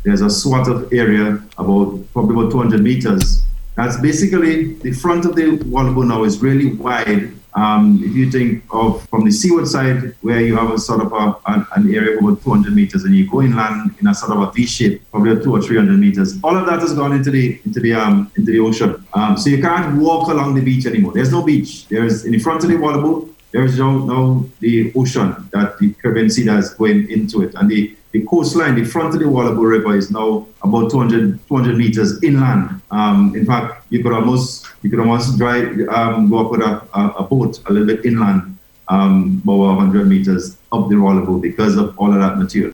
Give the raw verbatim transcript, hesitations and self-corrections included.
there's a swath of area about probably about two hundred meters. That's basically the front of the Wallabout now is really wide. Um, if you think of from the seaward side, where you have a sort of a, an, an area of about two hundred meters, and you go inland in a sort of a V shape, probably two or three hundred meters. All of that has gone into the into the um into the ocean. Um, so you can't walk along the beach anymore. There's no beach. There's in the front of the Wallabout, there is now, now the ocean that the Caribbean Sea is going into it, and the The coastline, the front of the Wallabout River is now about two hundred, two hundred meters inland. Um, in fact, you could almost you could almost drive um, go up with a, a, a boat a little bit inland, um, about one hundred meters up the Wallabout because of all of that material.